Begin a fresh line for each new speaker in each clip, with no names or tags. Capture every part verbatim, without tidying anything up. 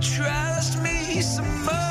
trust me some more.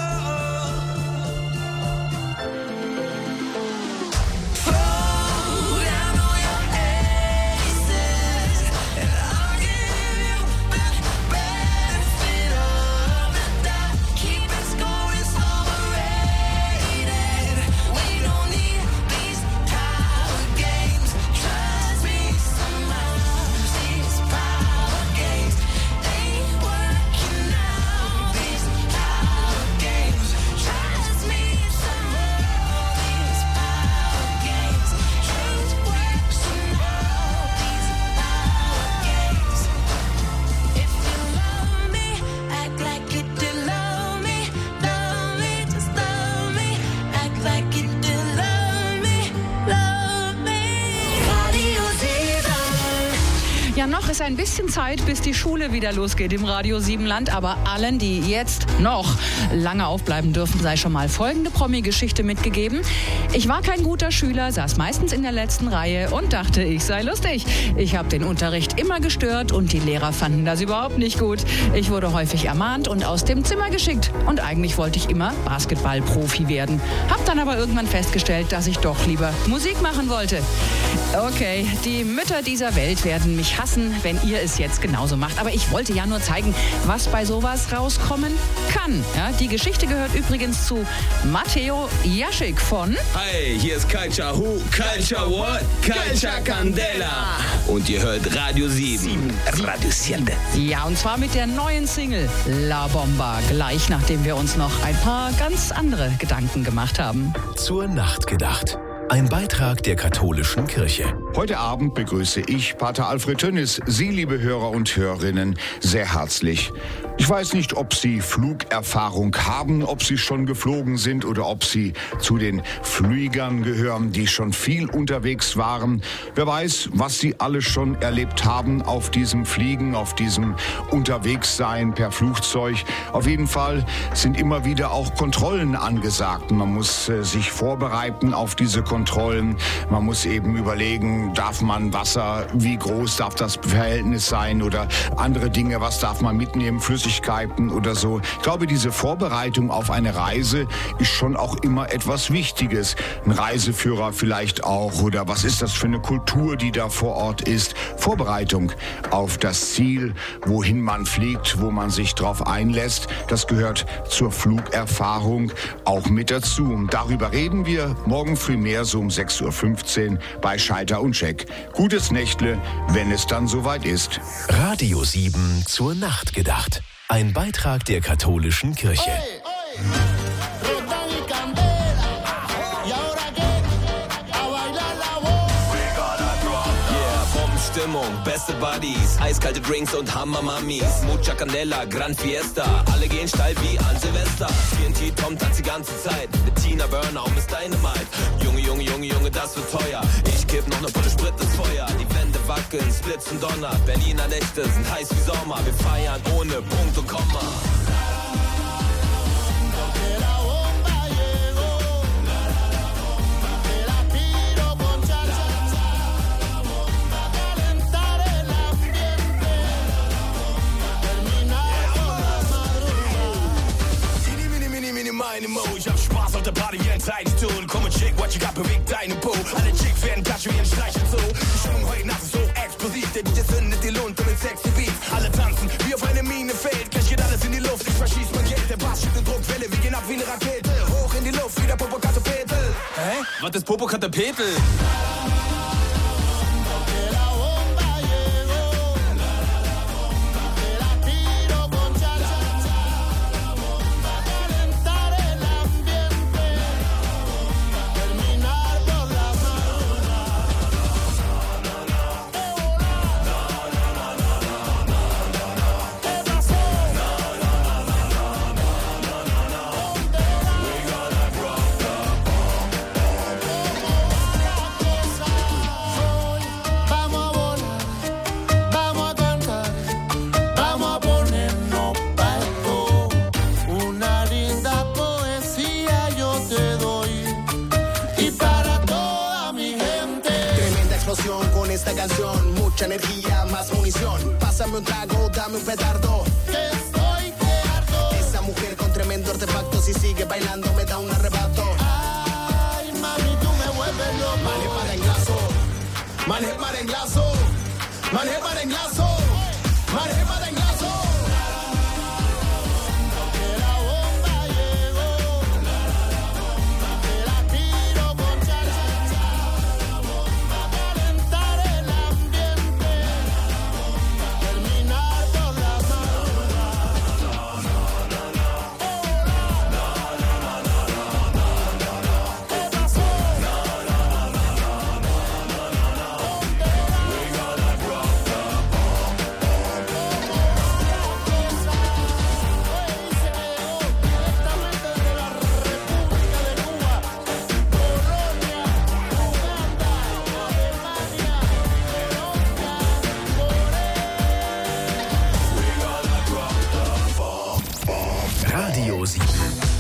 Ja, noch ist ein bisschen Zeit, bis die Schule wieder losgeht im Radio Siebenland. Aber allen, die jetzt noch lange aufbleiben dürfen, sei schon mal folgende Promi-Geschichte mitgegeben. Ich war kein guter Schüler, saß meistens in der letzten Reihe und dachte, ich sei lustig. Ich habe den Unterricht immer gestört und die Lehrer fanden das überhaupt nicht gut. Ich wurde häufig ermahnt und aus dem Zimmer geschickt. Und eigentlich wollte ich immer Basketball-Profi werden. Hab dann aber irgendwann festgestellt, dass ich doch lieber Musik machen wollte. Okay, die Mütter dieser Welt werden mich hassen, wenn ihr es jetzt genauso macht. Aber ich wollte ja nur zeigen, was bei sowas rauskommen kann. Ja, die Geschichte gehört übrigens zu Matteo Jaschik von...
Hi, hier ist Culture Who? Culture what? Culture Candela. Und ihr hört Radio sieben. Radio sieben.
Ja, und zwar mit der neuen Single La Bomba. Gleich nachdem wir uns noch ein paar ganz andere Gedanken gemacht haben.
Zur Nacht gedacht. Ein Beitrag der katholischen Kirche.
Heute Abend begrüße ich Pater Alfred Tönnis, Sie, liebe Hörer und Hörerinnen, sehr herzlich. Ich weiß nicht, ob Sie Flugerfahrung haben, ob Sie schon geflogen sind oder ob Sie zu den Flügern gehören, die schon viel unterwegs waren. Wer weiß, was Sie alle schon erlebt haben auf diesem Fliegen, auf diesem Unterwegssein per Flugzeug. Auf jeden Fall sind immer wieder auch Kontrollen angesagt. Man muss äh, sich vorbereiten auf diese Kontrollen. Man muss eben überlegen, darf man Wasser, wie groß darf das Verhältnis sein oder andere Dinge, was darf man mitnehmen, Flüssigkeiten oder so. Ich glaube, diese Vorbereitung auf eine Reise ist schon auch immer etwas Wichtiges. Ein Reiseführer vielleicht auch oder was ist das für eine Kultur, die da vor Ort ist. Vorbereitung auf das Ziel, wohin man fliegt, wo man sich drauf einlässt, das gehört zur Flugerfahrung auch mit dazu. Und darüber reden wir morgen früh mehr, so um sechs Uhr fünfzehn bei Schalter und Check. Gutes Nächtle, wenn es dann soweit ist.
Radio sieben zur Nacht gedacht. Ein Beitrag der katholischen Kirche.
Oi, oi.
Stimmung, beste Buddies, eiskalte Drinks und Hammer-Mamis, Mucha Candela, Gran Fiesta, alle gehen steil wie an Silvester. T N T Tom tanzt die ganze Zeit, mit Tina Burner und Miss Dynamite. Junge, Junge, Junge, Junge, das wird teuer. Ich kipp noch ne Pulle Sprit ins Feuer. Die Wände wackeln, Splitz und Donner. Berliner Nächte sind heiß wie Sommer. Wir feiern ohne Punkt und Komma.
Ich hab Spaß auf der Party, wie ein Zeit ist tun. Komm und check, what you got, bewegt deine Po. Alle Chicks werden klatschen wie ein Streich und so. Die Stimmung heute Nacht ist so explosiv. Der D J zündet die Lunte mit sexy Beats. Alle tanzen, wie auf eine Mine fällt. Cash geht alles in die Luft, ich verschieß mein Geld. Der Bass schickt eine Druckwelle, wir gehen ab wie eine Rakete. Hoch in die Luft, wie der Popocatépetl. Hä?
Was ist Popocatépetl?
Con esta canción, mucha energía, más munición. Pásame un trago, dame un petardo. Que estoy que ardo. tu artefacto. Si sigue bailando me da un arrebato. Ay, mami, tú me vuelves loco. Mane para englazo, mane para englazo, mane para englazo, mane para englazo.
Radio sieben.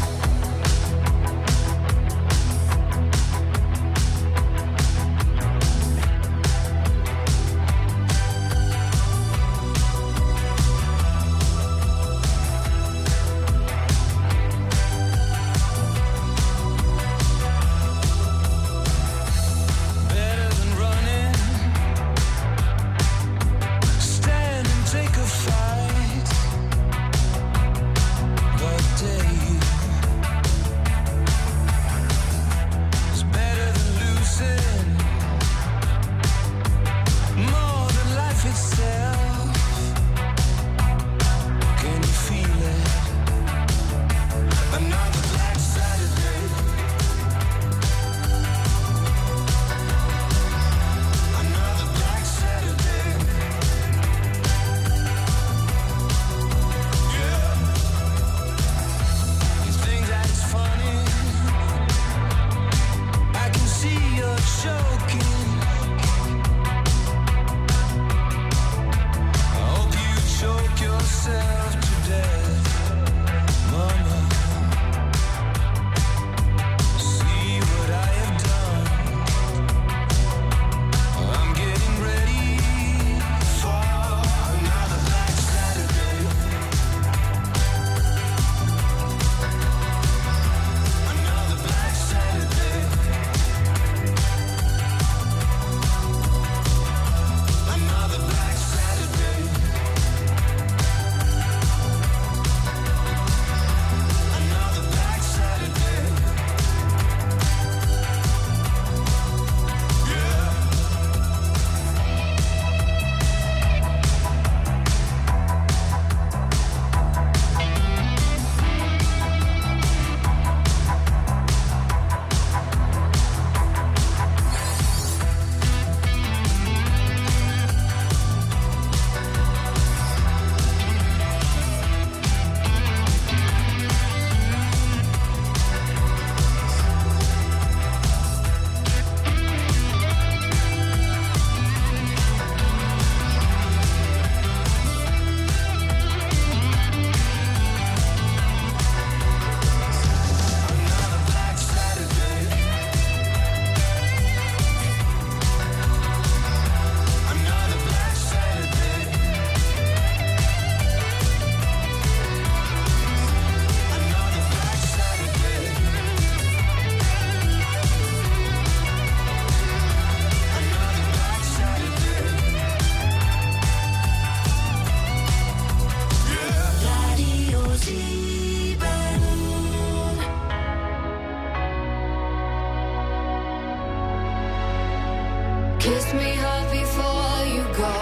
Kiss me hard before you go.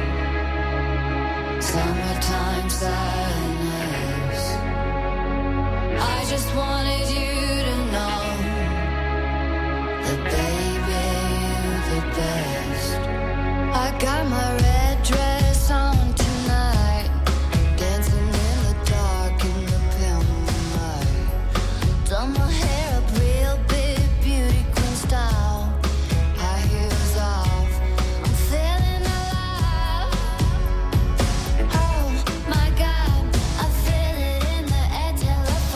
Summertime sadness. I just wanted you to know that baby, you're the best. I got my